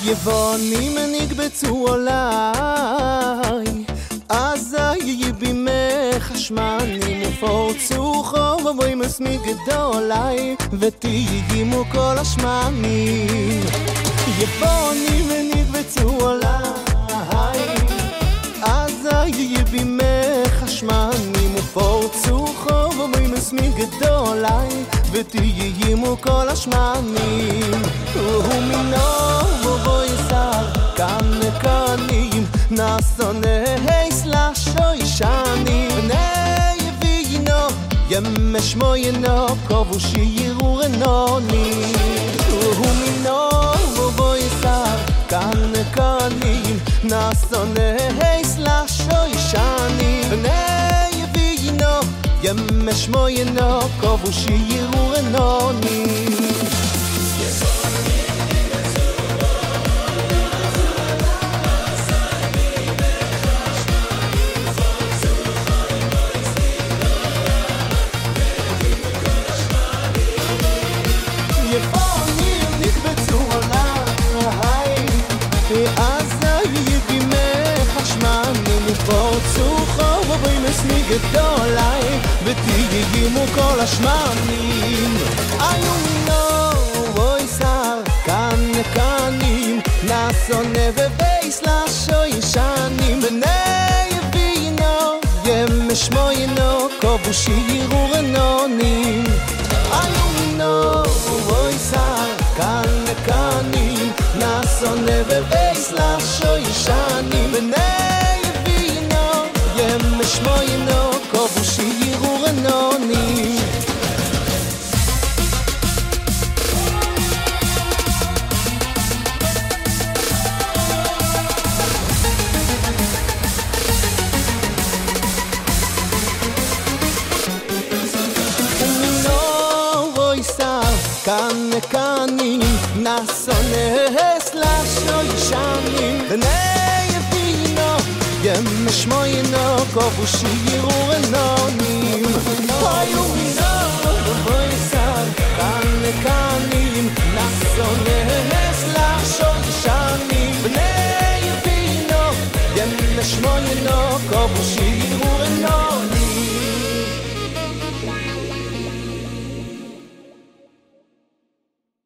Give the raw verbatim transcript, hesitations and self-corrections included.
יבונים נקבצו עליי, אזי בימך השמנים ופורצו חובבים מסמי גדולי, ותהימו כל השמנים. יבונים נקבצו עליי, אזי בימך השמנים ופורצו חובבים מסמי גדולי, ותהימו כל השמנים. ומינו בוי שר כאן קנים נסונס לשוי שנים בני וינו ימש מוינו קובו שירו רנוני. ומינו בוי שר כאן קנים נסונס לשוי שנים בני וינו ימש מוינו קובו שירו רנוני. פורצו חובבים מסמי גדולי, ותהימו כל השמנים. איומינו בוי שר כאן קנים נסונה ובייס לשוי שנים בני יבינו ימש מוינו קובו שירו רנונים. איומינו בוי שר כאן קנים נסונה ובייס לשוי שנים בני ימש מוינו קובו שירו רנונים. ומינו בוי שר כאן קנים נסונס לשוי שנים בני ימש מוינו קובו שירו רנונים. איומינו בוי שר כאן קנים